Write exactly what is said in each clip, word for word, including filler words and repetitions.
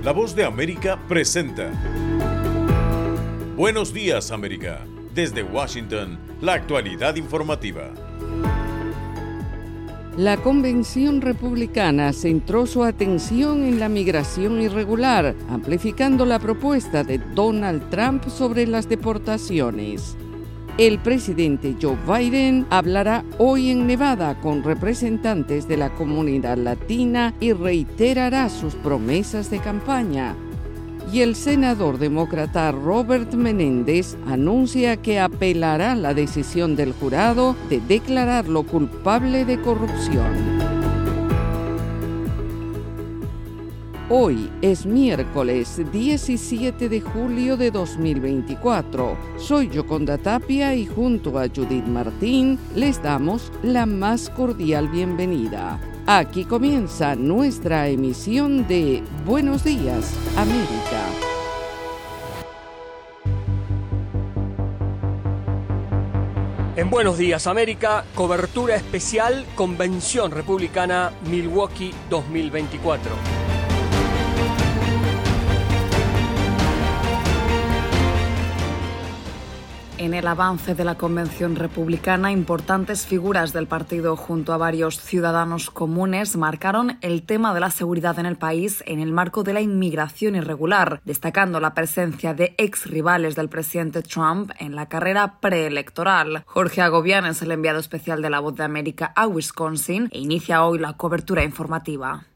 La Voz de América presenta Buenos Días, América. Desde Washington, la actualidad informativa. La convención republicana centró su atención en la migración irregular, amplificando la propuesta de Donald Trump sobre las deportaciones. El presidente Joe Biden hablará hoy en Nevada con representantes de la comunidad latina y reiterará sus promesas de campaña. Y el senador demócrata Robert Menéndez anuncia que apelará la decisión del jurado de declararlo culpable de corrupción. Hoy es miércoles diecisiete de julio de dos mil veinticuatro. Soy Yoconda Tapia y junto a Judith Martín les damos la más cordial bienvenida. Aquí comienza nuestra emisión de Buenos Días, América. En Buenos Días, América, cobertura especial Convención Republicana Milwaukee dos mil veinticuatro. En el avance de la Convención Republicana, importantes figuras del partido junto a varios ciudadanos comunes marcaron el tema de la seguridad en el país en el marco de la inmigración irregular, destacando la presencia de ex rivales del presidente Trump en la carrera preelectoral. Jorge Agobián es el enviado especial de La Voz de América a Wisconsin e inicia hoy la cobertura informativa.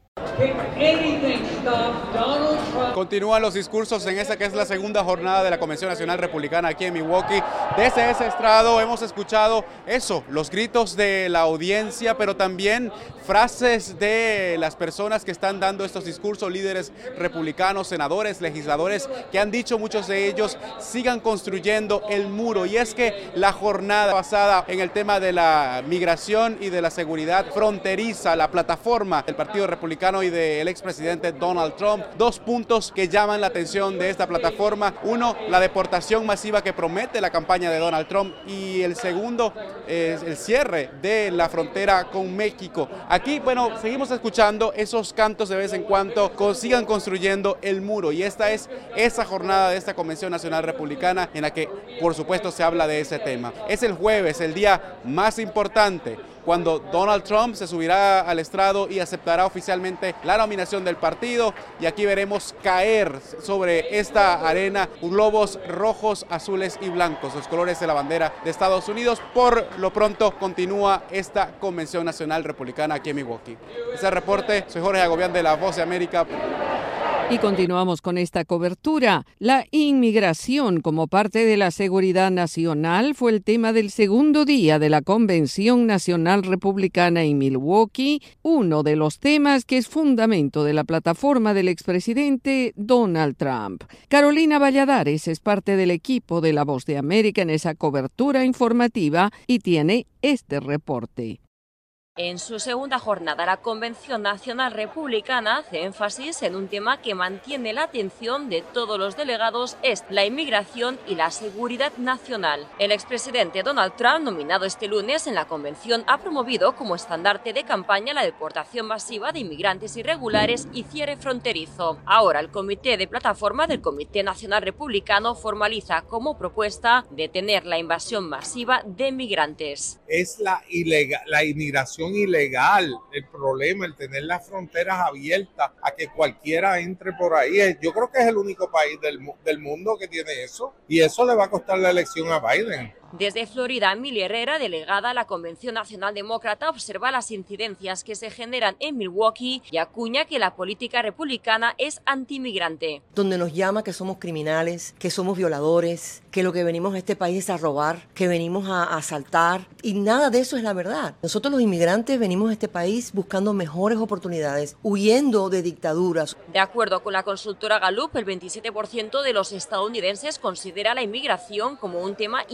Continúan los discursos en esta que es la segunda jornada de la Convención Nacional Republicana aquí en Milwaukee. Desde ese estrado hemos escuchado eso, los gritos de la audiencia, pero también frases de las personas que están dando estos discursos, líderes republicanos, senadores, legisladores, que han dicho muchos de ellos, sigan construyendo el muro. Y es que la jornada basada en el tema de la migración y de la seguridad fronteriza, la plataforma del Partido Republicano y del expresidente Donald Trump, dos puntos que llaman la atención de esta plataforma. Uno, la deportación masiva que promete la campaña de Donald Trump, y el segundo es el cierre de la frontera con México. Aquí, bueno, seguimos escuchando esos cantos de vez en cuando, sigan construyendo el muro, y esta es esa jornada de esta Convención Nacional Republicana en la que, por supuesto, se habla de ese tema. Es el jueves, el día más importante, cuando Donald Trump se subirá al estrado y aceptará oficialmente la nominación del partido, y aquí veremos caer sobre esta arena globos rojos, azules y blancos, los colores de la bandera de Estados Unidos. Por lo pronto continúa esta Convención Nacional Republicana aquí en Milwaukee. Ese es el reporte, soy Jorge Agobián de La Voz de América. Y continuamos con esta cobertura. La inmigración como parte de la seguridad nacional fue el tema del segundo día de la Convención Nacional Republicana en Milwaukee, uno de los temas que es fundamento de la plataforma del expresidente Donald Trump. Carolina Valladares es parte del equipo de La Voz de América en esa cobertura informativa y tiene este reporte. En su segunda jornada, la Convención Nacional Republicana hace énfasis en un tema que mantiene la atención de todos los delegados, es la inmigración y la seguridad nacional. El expresidente Donald Trump, nominado este lunes en la convención, ha promovido como estandarte de campaña la deportación masiva de inmigrantes irregulares y cierre fronterizo. Ahora, el comité de plataforma del Comité Nacional Republicano formaliza como propuesta detener la invasión masiva de migrantes. Es la, ilegal, la inmigración ilegal el problema, el tener las fronteras abiertas a que cualquiera entre por ahí. Yo creo que es el único país del, del mundo que tiene eso, y eso le va a costar la elección a Biden. Desde Florida, Emilia Herrera, delegada a la Convención Nacional Demócrata, observa las incidencias que se generan en Milwaukee y acuña que la política republicana es antimigrante. Donde nos llama que somos criminales, que somos violadores, que lo que venimos a este país es a robar, que venimos a asaltar, y nada de eso es la verdad. Nosotros los inmigrantes venimos a este país buscando mejores oportunidades, huyendo de dictaduras. De acuerdo con la consultora Gallup, el veintisiete por ciento de los estadounidenses considera la inmigración como un tema importante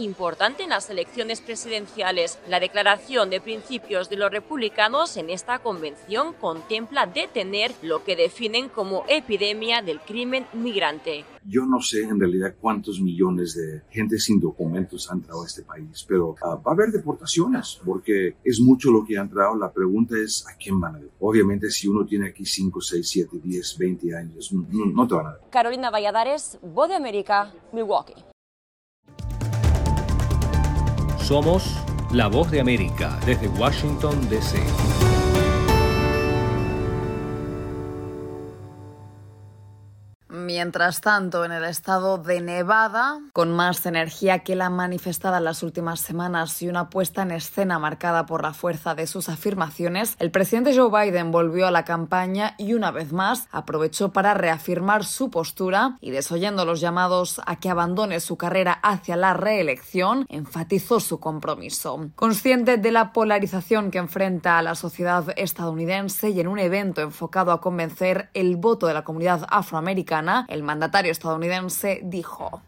contrincante en las elecciones presidenciales. La declaración de principios de los republicanos en esta convención contempla detener lo que definen como epidemia del crimen migrante. Yo no sé en realidad cuántos millones de gente sin documentos han entrado a este país, pero uh, va a haber deportaciones porque es mucho lo que han entrado. La pregunta es ¿a quién van a ir? Obviamente si uno tiene aquí cinco, seis, siete, diez, veinte años, no, no te van a ver. Carolina Valladares, Voz de América, Milwaukee. Somos la Voz de América desde Washington, D C Mientras tanto, en el estado de Nevada, con más energía que la manifestada en las últimas semanas y una puesta en escena marcada por la fuerza de sus afirmaciones, el presidente Joe Biden volvió a la campaña y una vez más aprovechó para reafirmar su postura y, desoyendo los llamados a que abandone su carrera hacia la reelección, enfatizó su compromiso. Consciente de la polarización que enfrenta a la sociedad estadounidense y en un evento enfocado a convencer el voto de la comunidad afroamericana, el mandatario estadounidense dijo: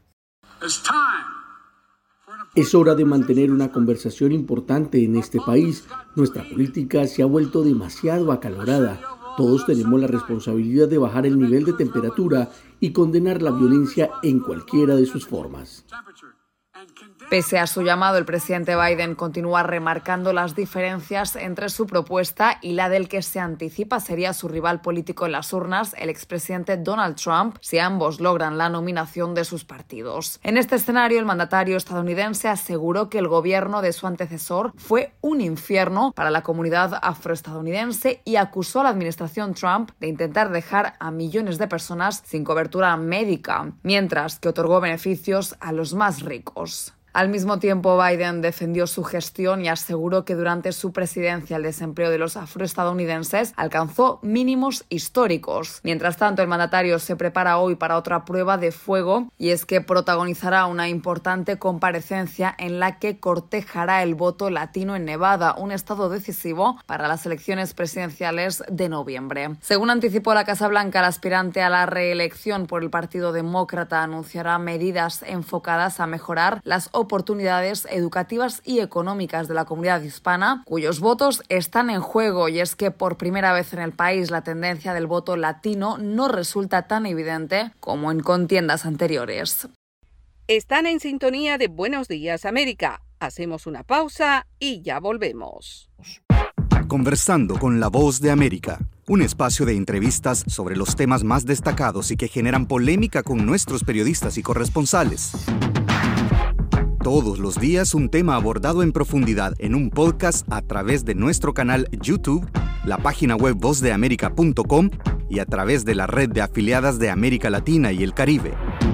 Es hora de mantener una conversación importante en este país. Nuestra política se ha vuelto demasiado acalorada. Todos tenemos la responsabilidad de bajar el nivel de temperatura y condenar la violencia en cualquiera de sus formas. Pese a su llamado, el presidente Biden continúa remarcando las diferencias entre su propuesta y la del que se anticipa sería su rival político en las urnas, el expresidente Donald Trump, si ambos logran la nominación de sus partidos. En este escenario, el mandatario estadounidense aseguró que el gobierno de su antecesor fue un infierno para la comunidad afroestadounidense y acusó a la administración Trump de intentar dejar a millones de personas sin cobertura médica, mientras que otorgó beneficios a los más ricos. Al mismo tiempo, Biden defendió su gestión y aseguró que durante su presidencia el desempleo de los afroestadounidenses alcanzó mínimos históricos. Mientras tanto, el mandatario se prepara hoy para otra prueba de fuego y es que protagonizará una importante comparecencia en la que cortejará el voto latino en Nevada, un estado decisivo para las elecciones presidenciales de noviembre. Según anticipó la Casa Blanca, el aspirante a la reelección por el Partido Demócrata anunciará medidas enfocadas a mejorar las oportunidades educativas y económicas de la comunidad hispana, cuyos votos están en juego, y es que por primera vez en el país la tendencia del voto latino no resulta tan evidente como en contiendas anteriores. Están en sintonía de Buenos Días América. Hacemos una pausa y ya volvemos. Conversando con la Voz de América, un espacio de entrevistas sobre los temas más destacados y que generan polémica con nuestros periodistas y corresponsales. Todos los días un tema abordado en profundidad en un podcast a través de nuestro canal YouTube, la página web voz de américa punto com y a través de la red de afiliadas de América Latina y el Caribe.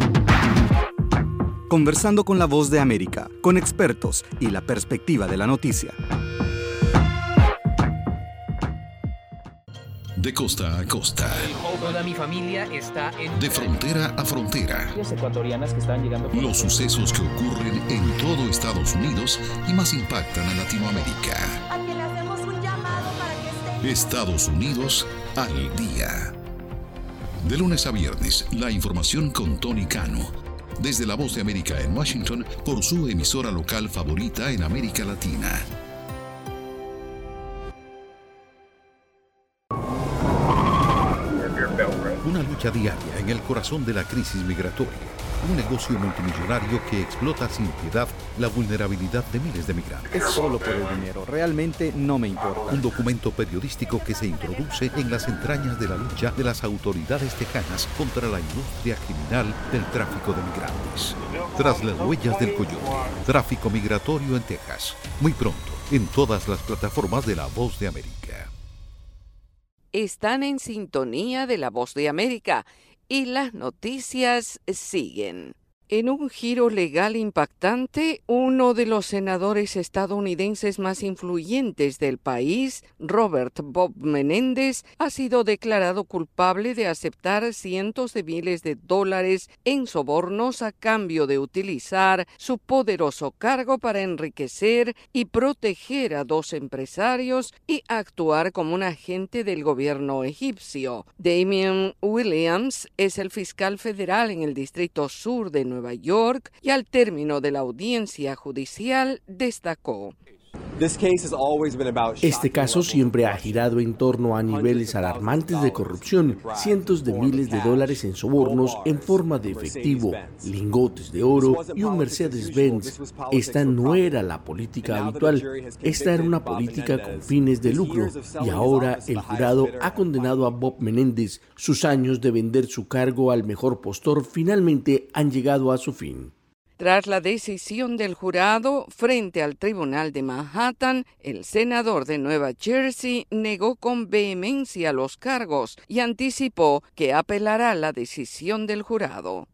Conversando con la Voz de América, con expertos y la perspectiva de la noticia. De costa a costa. Toda mi familia está en... De frontera a frontera. Ecuatorianas que están llegando... Los sucesos que ocurren en todo Estados Unidos y más impactan a Latinoamérica. A quien le hacemos un llamado para que esté... Estados Unidos al día. De lunes a viernes, la información con Tony Cano. Desde la Voz de América en Washington, por su emisora local favorita en América Latina. Una lucha diaria en el corazón de la crisis migratoria. Un negocio multimillonario que explota sin piedad la vulnerabilidad de miles de migrantes. Es solo por el dinero, realmente no me importa. Un documento periodístico que se introduce en las entrañas de la lucha de las autoridades tejanas contra la industria criminal del tráfico de migrantes. Tras las huellas del coyote, tráfico migratorio en Texas. Muy pronto, en todas las plataformas de La Voz de América. Están en sintonía de La Voz de América y las noticias siguen. En un giro legal impactante, uno de los senadores estadounidenses más influyentes del país, Robert Bob Menéndez, ha sido declarado culpable de aceptar cientos de miles de dólares en sobornos a cambio de utilizar su poderoso cargo para enriquecer y proteger a dos empresarios y actuar como un agente del gobierno egipcio. Damian Williams es el fiscal federal en el Distrito Sur de Nueva Nueva York y al término de la audiencia judicial destacó: Este caso siempre ha girado en torno a niveles alarmantes de corrupción, cientos de miles de dólares en sobornos en forma de efectivo, lingotes de oro y un Mercedes-Benz. Esta no era la política habitual, esta era una política con fines de lucro, y ahora el jurado ha condenado a Bob Menéndez. Sus años de vender su cargo al mejor postor finalmente han llegado a su fin. Tras la decisión del jurado frente al Tribunal de Manhattan, el senador de Nueva Jersey negó con vehemencia los cargos y anticipó que apelará la decisión del jurado.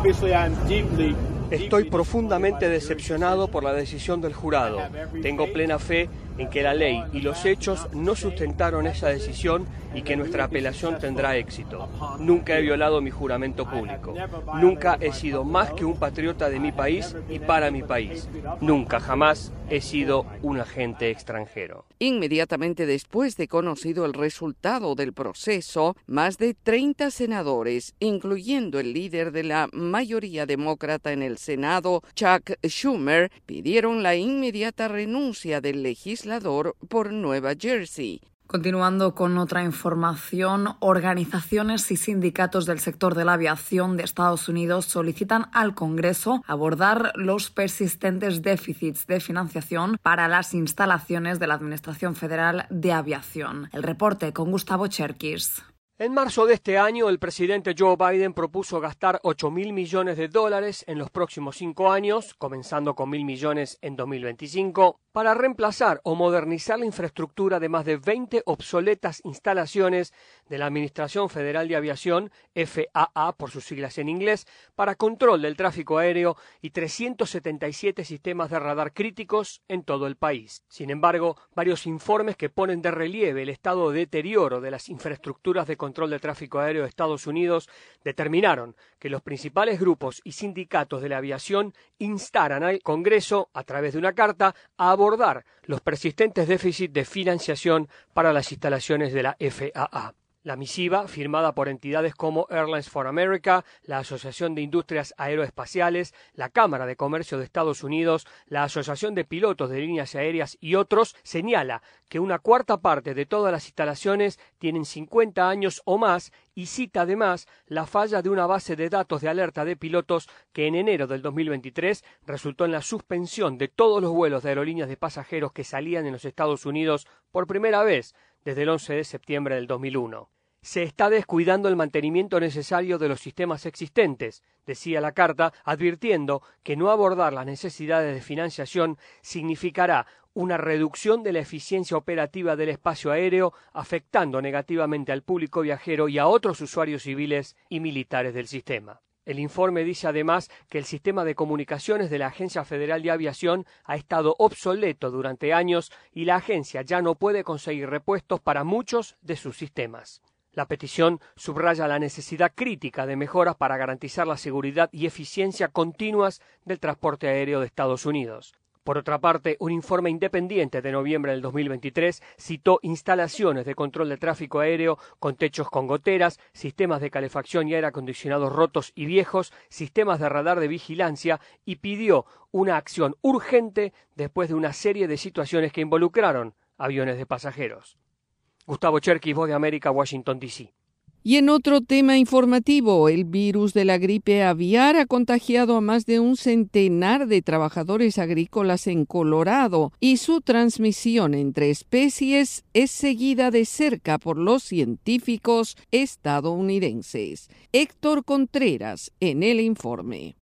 Estoy profundamente decepcionado por la decisión del jurado. Tengo plena fe en que la ley y los hechos no sustentaron esa decisión y que nuestra apelación tendrá éxito. Nunca he violado mi juramento público. Nunca he sido más que un patriota de mi país y para mi país. Nunca, jamás he sido un agente extranjero. Inmediatamente después de conocido el resultado del proceso, más de treinta senadores, incluyendo el líder de la mayoría demócrata en el Senado, Chuck Schumer, pidieron la inmediata renuncia del legislador por Nueva Jersey. Continuando con otra información, organizaciones y sindicatos del sector de la aviación de Estados Unidos solicitan al Congreso abordar los persistentes déficits de financiación para las instalaciones de la Administración Federal de Aviación. El reporte con Gustavo Cherkis. En marzo de este año, el presidente Joe Biden propuso gastar ocho mil millones de dólares en los próximos cinco años, comenzando con mil millones en dos mil veinticinco, para reemplazar o modernizar la infraestructura de más de veinte obsoletas instalaciones de la Administración Federal de Aviación, F A A por sus siglas en inglés, para control del tráfico aéreo y trescientos setenta y siete sistemas de radar críticos en todo el país. Sin embargo, varios informes que ponen de relieve el estado de deterioro de las infraestructuras de control de tráfico aéreo de Estados Unidos determinaron que los principales grupos y sindicatos de la aviación instaran al Congreso, a través de una carta, a abordar los persistentes déficits de financiación para las instalaciones de la F A A. La misiva, firmada por entidades como Airlines for America, la Asociación de Industrias Aeroespaciales, la Cámara de Comercio de Estados Unidos, la Asociación de Pilotos de Líneas Aéreas y otros, señala que una cuarta parte de todas las instalaciones tienen cincuenta años o más y cita además la falla de una base de datos de alerta de pilotos que en enero del dos mil veintitrés resultó en la suspensión de todos los vuelos de aerolíneas de pasajeros que salían en los Estados Unidos por primera vez desde el once de septiembre del dos mil uno. Se está descuidando el mantenimiento necesario de los sistemas existentes, decía la carta, advirtiendo que no abordar las necesidades de financiación significará una reducción de la eficiencia operativa del espacio aéreo, afectando negativamente al público viajero y a otros usuarios civiles y militares del sistema. El informe dice además que el sistema de comunicaciones de la Agencia Federal de Aviación ha estado obsoleto durante años y la agencia ya no puede conseguir repuestos para muchos de sus sistemas. La petición subraya la necesidad crítica de mejoras para garantizar la seguridad y eficiencia continuas del transporte aéreo de Estados Unidos. Por otra parte, un informe independiente de noviembre del dos mil veintitrés citó instalaciones de control de tráfico aéreo con techos con goteras, sistemas de calefacción y aire acondicionado rotos y viejos, sistemas de radar de vigilancia y pidió una acción urgente después de una serie de situaciones que involucraron aviones de pasajeros. Gustavo Cherkis, Voz de América, Washington, D C Y en otro tema informativo, el virus de la gripe aviar ha contagiado a más de un centenar de trabajadores agrícolas en Colorado y su transmisión entre especies es seguida de cerca por los científicos estadounidenses. Héctor Contreras en el informe.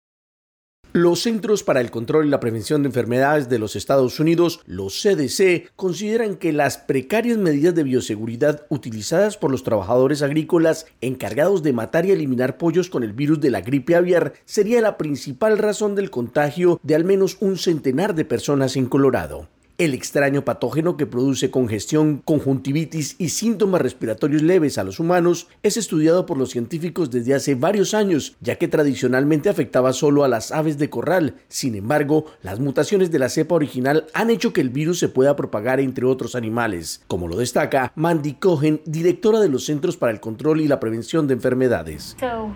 Los Centros para el Control y la Prevención de Enfermedades de los Estados Unidos, los C D C, consideran que las precarias medidas de bioseguridad utilizadas por los trabajadores agrícolas encargados de matar y eliminar pollos con el virus de la gripe aviar sería la principal razón del contagio de al menos un centenar de personas en Colorado. El extraño patógeno que produce congestión, conjuntivitis y síntomas respiratorios leves a los humanos es estudiado por los científicos desde hace varios años, ya que tradicionalmente afectaba solo a las aves de corral. Sin embargo, las mutaciones de la cepa original han hecho que el virus se pueda propagar entre otros animales, como lo destaca Mandy Cohen, directora de los Centros para el Control y la Prevención de Enfermedades.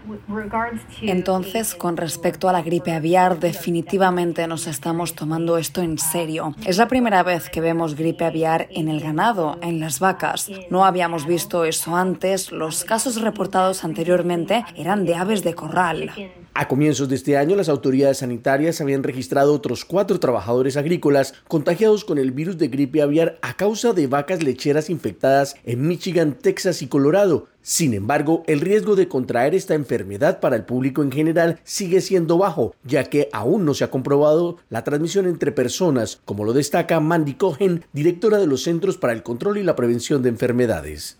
Entonces, con respecto a la gripe aviar, definitivamente nos estamos tomando esto en serio. Es la primera vez que vemos gripe aviar en el ganado, en las vacas. No habíamos visto eso antes. Los casos reportados anteriormente eran de aves de corral. A comienzos de este año, las autoridades sanitarias habían registrado otros cuatro trabajadores agrícolas contagiados con el virus de gripe aviar a causa de vacas lecheras infectadas en Michigan, Texas y Colorado. Sin embargo, el riesgo de contraer esta enfermedad para el público en general sigue siendo bajo, ya que aún no se ha comprobado la transmisión entre personas, como lo destaca Mandy Cohen, directora de los Centros para el Control y la Prevención de Enfermedades.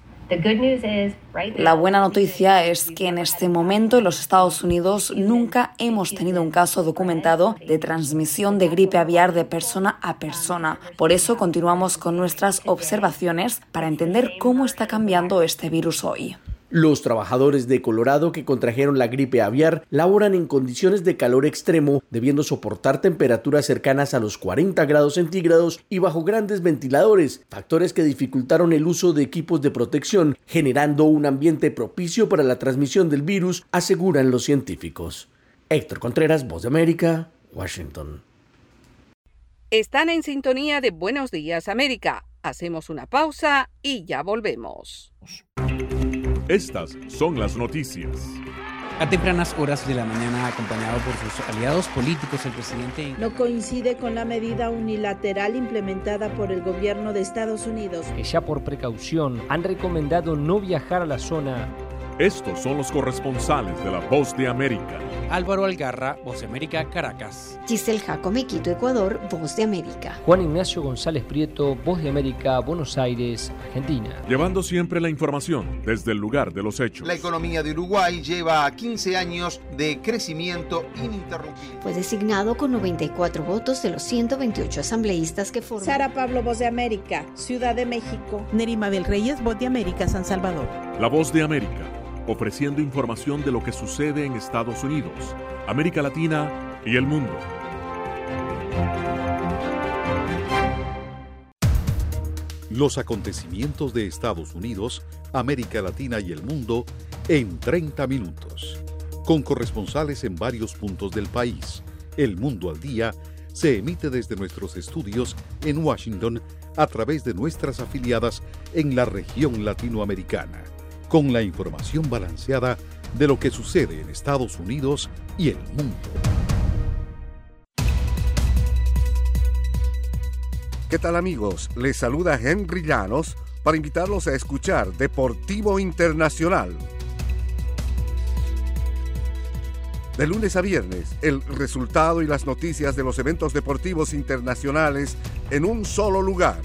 La buena noticia es que en este momento en los Estados Unidos nunca hemos tenido un caso documentado de transmisión de gripe aviar de persona a persona. Por eso continuamos con nuestras observaciones para entender cómo está cambiando este virus hoy. Los trabajadores de Colorado que contrajeron la gripe aviar laboran en condiciones de calor extremo, debiendo soportar temperaturas cercanas a los cuarenta grados centígrados y bajo grandes ventiladores, factores que dificultaron el uso de equipos de protección, generando un ambiente propicio para la transmisión del virus, aseguran los científicos. Héctor Contreras, Voz de América, Washington. Están en sintonía de Buenos Días América. Hacemos una pausa y ya volvemos. Estas son las noticias. A tempranas horas de la mañana, acompañado por sus aliados políticos, el presidente no coincide con la medida unilateral implementada por el gobierno de Estados Unidos, que ya por precaución han recomendado no viajar a la zona. Estos son los corresponsales de La Voz de América. Álvaro Algarra, Voz de América, Caracas. Giselle Jacome, Quito, Ecuador, Voz de América. Juan Ignacio González Prieto, Voz de América, Buenos Aires, Argentina. Llevando siempre la información desde el lugar de los hechos. La economía de Uruguay lleva quince años de crecimiento ininterrumpido. Fue designado con noventa y cuatro votos de los ciento veintiocho asambleístas que forman. Sara Pablo, Voz de América, Ciudad de México. Nerima Bel Reyes, Voz de América, San Salvador. La Voz de América, ofreciendo información de lo que sucede en Estados Unidos, América Latina y el mundo. Los acontecimientos de Estados Unidos, América Latina y el mundo en treinta minutos. Con corresponsales en varios puntos del país. El Mundo al Día se emite desde nuestros estudios en Washington a través de nuestras afiliadas en la región latinoamericana, con la información balanceada de lo que sucede en Estados Unidos y el mundo. ¿Qué tal, amigos? Les saluda Henry Llanos para invitarlos a escuchar Deportivo Internacional. De lunes a viernes, el resultado y las noticias de los eventos deportivos internacionales en un solo lugar.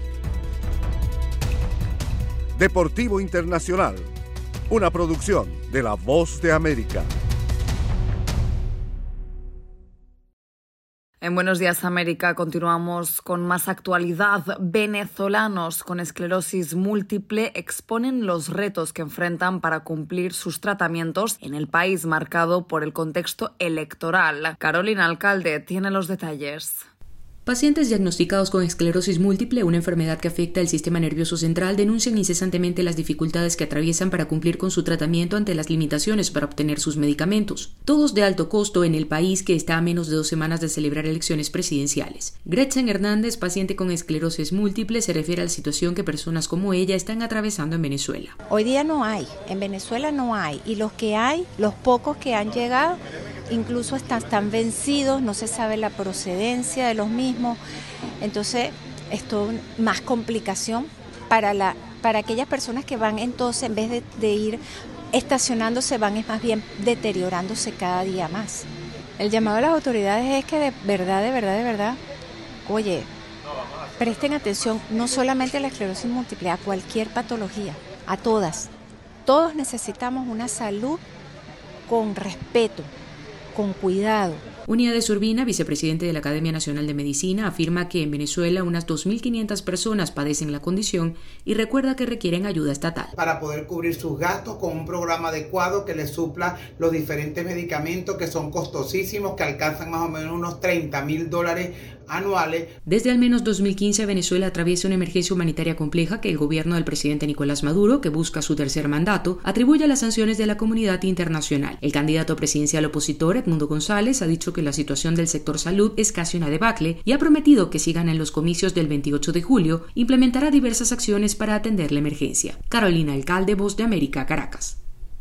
Deportivo Internacional, una producción de La Voz de América. En Buenos Días América continuamos con más actualidad. Venezolanos con esclerosis múltiple exponen los retos que enfrentan para cumplir sus tratamientos en el país marcado por el contexto electoral. Carolina Alcalde tiene los detalles. Pacientes diagnosticados con esclerosis múltiple, una enfermedad que afecta el sistema nervioso central, denuncian incesantemente las dificultades que atraviesan para cumplir con su tratamiento ante las limitaciones para obtener sus medicamentos, todos de alto costo en el país que está a menos de dos semanas de celebrar elecciones presidenciales. Gretchen Hernández, paciente con esclerosis múltiple, se refiere a la situación que personas como ella están atravesando en Venezuela. Hoy día no hay, en Venezuela no hay, y los que hay, los pocos que han llegado, incluso están, están vencidos, no se sabe la procedencia de los mismos. Entonces, esto es más complicación para, la, para aquellas personas que van entonces, en vez de, de ir estacionándose, van es más bien deteriorándose cada día más. El llamado a las autoridades es que de verdad, de verdad, de verdad, oye, presten atención no solamente a la esclerosis múltiple, a cualquier patología, a todas. Todos necesitamos una salud con respeto, con cuidado. Unidades Urbina, vicepresidente de la Academia Nacional de Medicina, afirma que en Venezuela unas dos mil quinientas personas padecen la condición y recuerda que requieren ayuda estatal. Para poder cubrir sus gastos con un programa adecuado que les supla los diferentes medicamentos que son costosísimos, que alcanzan más o menos unos treinta mil dólares anuales. Desde al menos dos mil quince, Venezuela atraviesa una emergencia humanitaria compleja que el gobierno del presidente Nicolás Maduro, que busca su tercer mandato, atribuye a las sanciones de la comunidad internacional. El candidato presidencial opositor, Edmundo González, ha dicho que la situación del sector salud es casi una debacle y ha prometido que si gana en los comicios del veintiocho de julio, implementará diversas acciones para atender la emergencia. Carolina Alcalde, Voz de América, Caracas.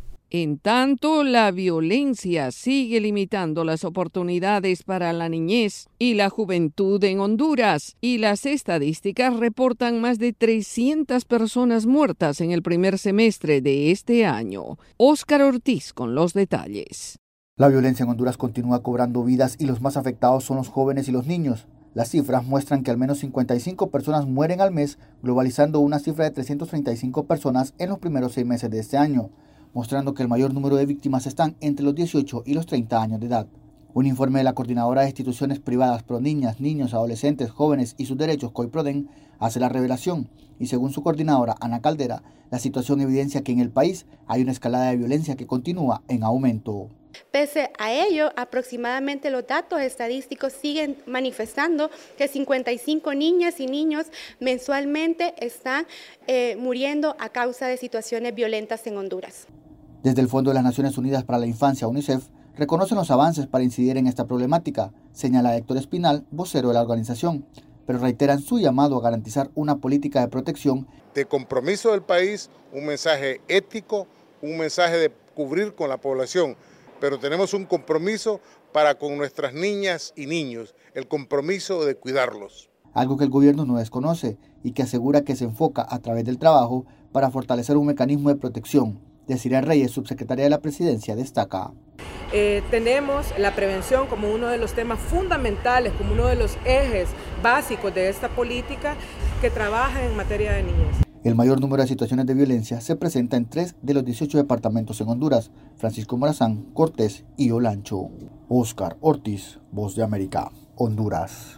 En tanto, la violencia sigue limitando las oportunidades para la niñez y la juventud en Honduras, y las estadísticas reportan más de trescientas personas muertas en el primer semestre de este año. Óscar Ortiz con los detalles. La violencia en Honduras continúa cobrando vidas y los más afectados son los jóvenes y los niños. Las cifras muestran que al menos cincuenta y cinco personas mueren al mes, globalizando una cifra de trescientas treinta y cinco personas en los primeros seis meses de este año, mostrando que el mayor número de víctimas están entre los dieciocho y los treinta años de edad. Un informe de la Coordinadora de Instituciones Privadas Pro Niñas, Niños, Adolescentes, Jóvenes y sus Derechos, COIPRODEN, hace la revelación, y según su coordinadora, Ana Caldera, la situación evidencia que en el país hay una escalada de violencia que continúa en aumento. Pese a ello, aproximadamente los datos estadísticos siguen manifestando que cincuenta y cinco niñas y niños mensualmente están eh, muriendo a causa de situaciones violentas en Honduras. Desde el Fondo de las Naciones Unidas para la Infancia, UNICEF, reconocen los avances para incidir en esta problemática, señala Héctor Espinal, vocero de la organización, pero reiteran su llamado a garantizar una política de protección, de compromiso del país, un mensaje ético, un mensaje de cubrir con la población. Pero tenemos un compromiso para con nuestras niñas y niños, el compromiso de cuidarlos. Algo que el gobierno no desconoce y que asegura que se enfoca a través del trabajo para fortalecer un mecanismo de protección. Desiree Reyes, subsecretaria de la Presidencia, destaca. Eh, tenemos la prevención como uno de los temas fundamentales, como uno de los ejes básicos de esta política que trabaja en materia de niñez. El mayor número de situaciones de violencia se presenta en tres de los dieciocho departamentos en Honduras: Francisco Morazán, Cortés y Olancho. Óscar Ortiz, Voz de América, Honduras.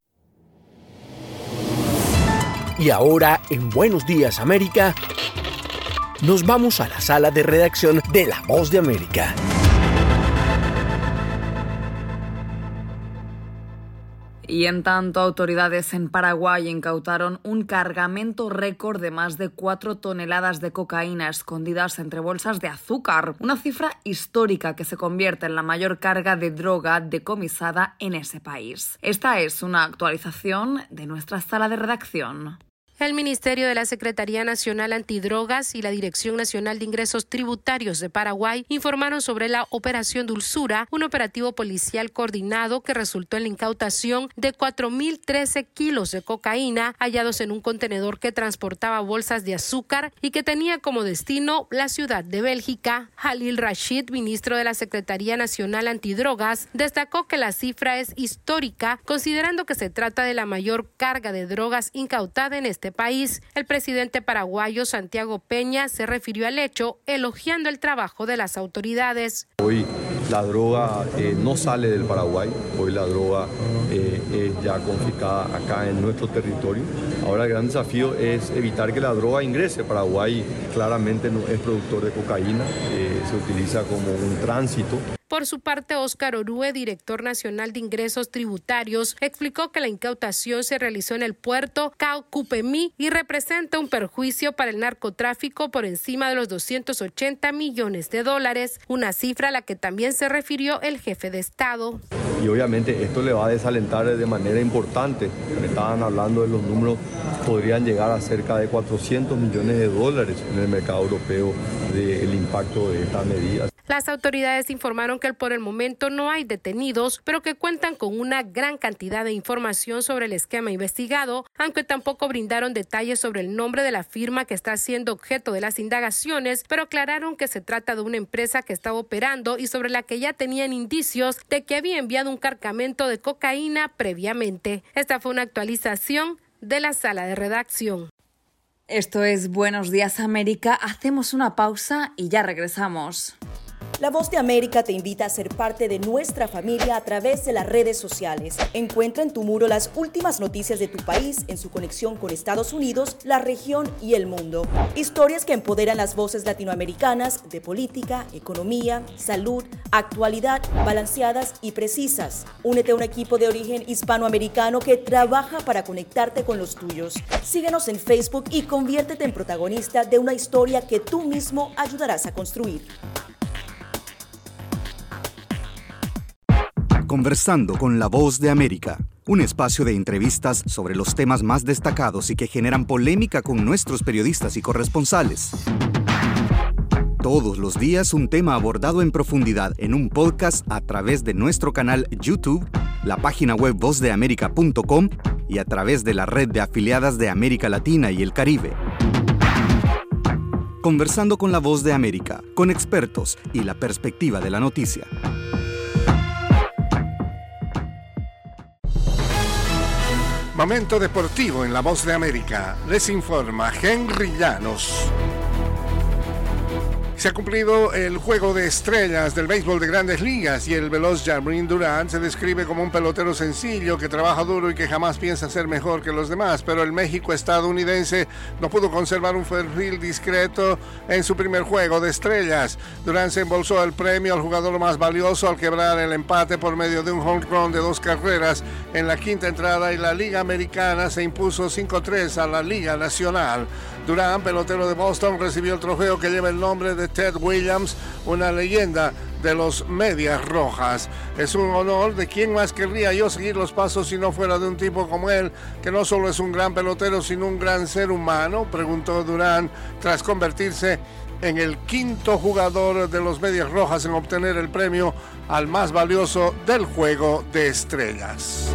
Y ahora, en Buenos Días América, nos vamos a la sala de redacción de La Voz de América. Y en tanto, autoridades en Paraguay incautaron un cargamento récord de más de cuatro toneladas de cocaína escondidas entre bolsas de azúcar, una cifra histórica que se convierte en la mayor carga de droga decomisada en ese país. Esta es una actualización de nuestra sala de redacción. El Ministerio de la Secretaría Nacional Antidrogas y la Dirección Nacional de Ingresos Tributarios de Paraguay informaron sobre la Operación Dulzura, un operativo policial coordinado que resultó en la incautación de cuatro mil trece kilos de cocaína hallados en un contenedor que transportaba bolsas de azúcar y que tenía como destino la ciudad de Bélgica. Halil Rashid, ministro de la Secretaría Nacional Antidrogas, destacó que la cifra es histórica, considerando que se trata de la mayor carga de drogas incautada en este país. El presidente paraguayo Santiago Peña se refirió al hecho, elogiando el trabajo de las autoridades. Hoy la droga eh, no sale del Paraguay, hoy la droga eh, es ya confiscada acá en nuestro territorio. Ahora el gran desafío es evitar que la droga ingrese. Paraguay claramente no es productor de cocaína, eh, se utiliza como un tránsito. Por su parte, Óscar Orue, director nacional de ingresos tributarios, explicó que la incautación se realizó en el puerto Caucupemí y representa un perjuicio para el narcotráfico por encima de los doscientos ochenta millones de dólares, una cifra a la que también se refirió el jefe de Estado. Y obviamente esto le va a desalentar de manera importante. Me estaban hablando de los números, podrían llegar a cerca de cuatrocientos millones de dólares en el mercado europeo del impacto de esta medida. Las autoridades informaron que por el momento no hay detenidos, pero que cuentan con una gran cantidad de información sobre el esquema investigado, aunque tampoco brindaron detalles sobre el nombre de la firma que está siendo objeto de las indagaciones, pero aclararon que se trata de una empresa que estaba operando y sobre la que ya tenían indicios de que había enviado un cargamento de cocaína previamente. Esta fue una actualización de la sala de redacción. Esto es Buenos Días América. Hacemos una pausa y ya regresamos. La Voz de América te invita a ser parte de nuestra familia a través de las redes sociales. Encuentra en tu muro las últimas noticias de tu país en su conexión con Estados Unidos, la región y el mundo. Historias que empoderan las voces latinoamericanas de política, economía, salud, actualidad, balanceadas y precisas. Únete a un equipo de origen hispanoamericano que trabaja para conectarte con los tuyos. Síguenos en Facebook y conviértete en protagonista de una historia que tú mismo ayudarás a construir. Conversando con la Voz de América, un espacio de entrevistas sobre los temas más destacados y que generan polémica con nuestros periodistas y corresponsales. Todos los días un tema abordado en profundidad en un podcast a través de nuestro canal YouTube, la página web voz de américa punto com y a través de la red de afiliadas de América Latina y el Caribe. Conversando con la Voz de América, con expertos y la perspectiva de la noticia. Momento deportivo en La Voz de América. Les informa Henry Llanos. Se ha cumplido el juego de estrellas del béisbol de Grandes Ligas y el veloz Jahmyr Durant se describe como un pelotero sencillo que trabaja duro y que jamás piensa ser mejor que los demás, pero el México estadounidense no pudo conservar un perfil discreto en su primer juego de estrellas. Durant se embolsó el premio al jugador más valioso al quebrar el empate por medio de un home run de dos carreras en la quinta entrada y la Liga Americana se impuso cinco tres a la Liga Nacional. Durant, pelotero de Boston, recibió el trofeo que lleva el nombre de Ted Williams, una leyenda de los Medias Rojas. Es un honor. ¿De quién más querría yo seguir los pasos si no fuera de un tipo como él, que no solo es un gran pelotero, sino un gran ser humano?, preguntó Durant tras convertirse en el quinto jugador de los Medias Rojas en obtener el premio al más valioso del juego de estrellas.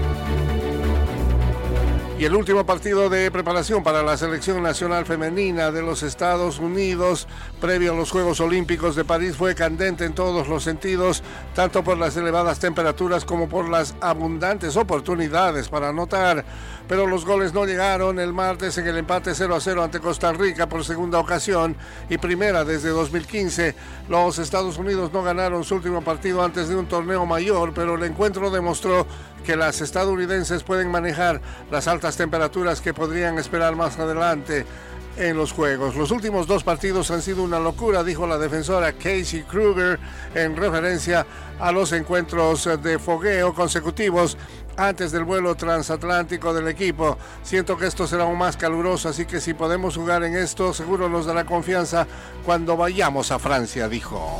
Y el último partido de preparación para la selección nacional femenina de los Estados Unidos previo a los Juegos Olímpicos de París fue candente en todos los sentidos, tanto por las elevadas temperaturas como por las abundantes oportunidades para anotar. Pero los goles no llegaron el martes en el empate cero a cero ante Costa Rica por segunda ocasión y primera desde dos mil quince. Los Estados Unidos no ganaron su último partido antes de un torneo mayor, pero el encuentro demostró que las estadounidenses pueden manejar las altas temperaturas que podrían esperar más adelante en los juegos. Los últimos dos partidos han sido una locura, dijo la defensora Casey Kruger en referencia a los encuentros de fogueo consecutivos antes del vuelo transatlántico del equipo. Siento que esto será aún más caluroso, así que si podemos jugar en esto, seguro nos dará confianza cuando vayamos a Francia, dijo.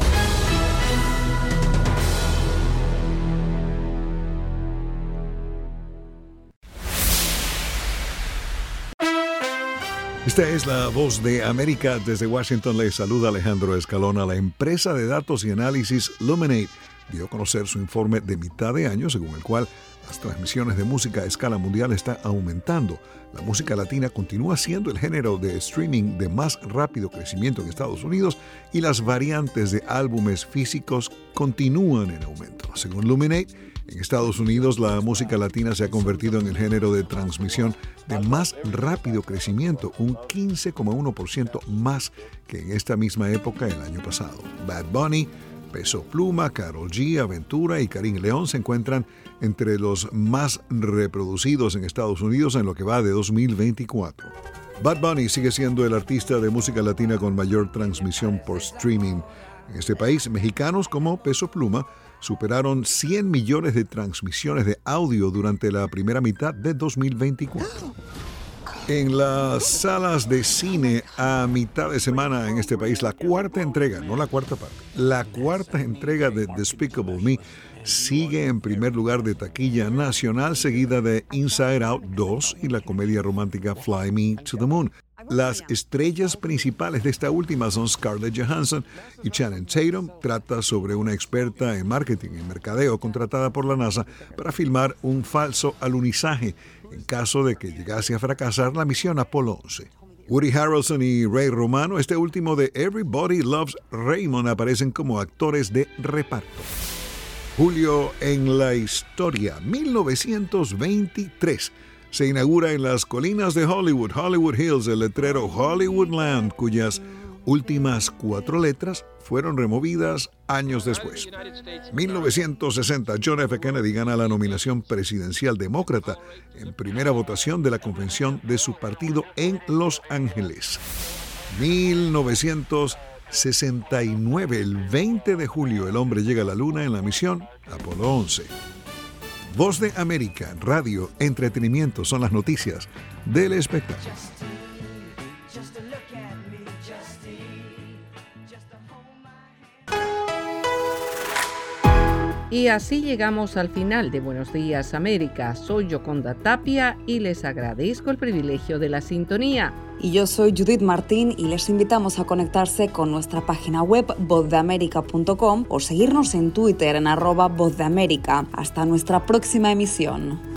Esta es la Voz de América. Desde Washington les saluda Alejandro Escalona. La empresa de datos y análisis Luminate dio a conocer su informe de mitad de año, según el cual las transmisiones de música a escala mundial están aumentando. La música latina continúa siendo el género de streaming de más rápido crecimiento en Estados Unidos y las variantes de álbumes físicos continúan en aumento. Según Luminate, en Estados Unidos la música latina se ha convertido en el género de transmisión de más rápido crecimiento, un quince coma uno por ciento más que en esta misma época el año pasado. Bad Bunny, Peso Pluma, Karol G, Aventura y Karim León se encuentran entre los más reproducidos en Estados Unidos en lo que va de dos mil veinticuatro. Bad Bunny sigue siendo el artista de música latina con mayor transmisión por streaming. En este país, mexicanos como Peso Pluma superaron cien millones de transmisiones de audio durante la primera mitad de dos mil veinticuatro. En las salas de cine a mitad de semana en este país, la cuarta entrega, no la cuarta parte, la cuarta entrega de Despicable Me sigue en primer lugar de taquilla nacional, seguida de Inside Out dos y la comedia romántica Fly Me to the Moon. Las estrellas principales de esta última son Scarlett Johansson y Channing Tatum. Trata sobre una experta en marketing y mercadeo contratada por la NASA para filmar un falso alunizaje en caso de que llegase a fracasar la misión Apolo once. Woody Harrelson y Ray Romano, este último de Everybody Loves Raymond, aparecen como actores de reparto. Julio en la historia, mil novecientos veintitrés. Se inaugura en las colinas de Hollywood, Hollywood Hills, el letrero Hollywoodland, cuyas últimas cuatro letras fueron removidas años después. mil novecientos sesenta, John F. Kennedy gana la nominación presidencial demócrata en primera votación de la convención de su partido en Los Ángeles. mil novecientos sesenta y nueve, el veinte de julio, el hombre llega a la luna en la misión Apolo once. Voz de América, radio, entretenimiento son las noticias del espectáculo. Y así llegamos al final de Buenos Días América. Soy Yoconda Tapia y les agradezco el privilegio de la sintonía. Y yo soy Judith Martín y les invitamos a conectarse con nuestra página web voz de américa punto com o seguirnos en Twitter en arroba voz de América. Hasta nuestra próxima emisión.